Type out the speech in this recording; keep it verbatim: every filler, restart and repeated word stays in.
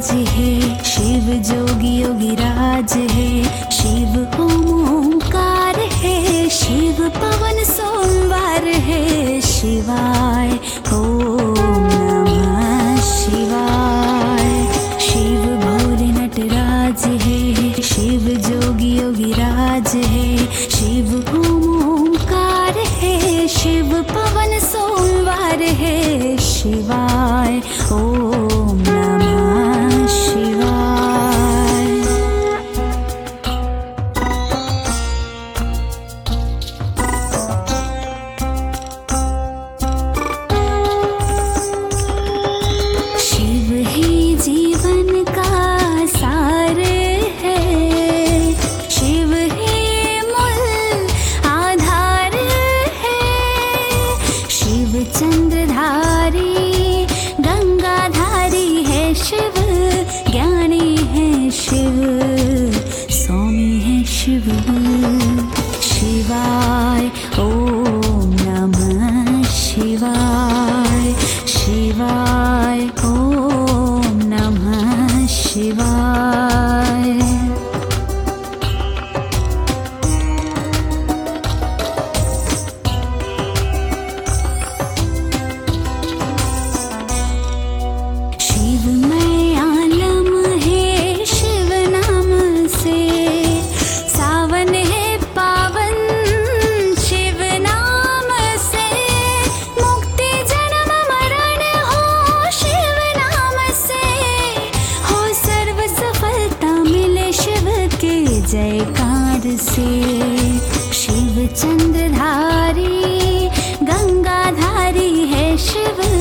राज है, शिव जोगी योगी राज है, शिव ओम ओंकार है, शिव पवन सोमवार है, शिवाय ओम नमः शिवाय। शिव भोले नटराज है, शिव जोगी योगी राज है, शिव ओम ओंकार है, शिव पवन सोमवार है, शिवाय ओम नमः शिवाय। शिव ही जीवन का सार है, शिव ही मूल आधार है, शिव चंद्रधारी गंगाधारी है, शिव ज्ञानी है, शिव स्वामी है, शिव शिवाय ओम नमः शिवाय, शिवाय ओम नमः शिवाय। शिवमय आलम है शिव नाम से, सावन है पावन शिव नाम से, मुक्ति जन्म मरण हो शिव नाम से, हो सर्व सफलता मिले शिव के जयकार से। शिव चंद्रधारी गंगाधारी है, शिव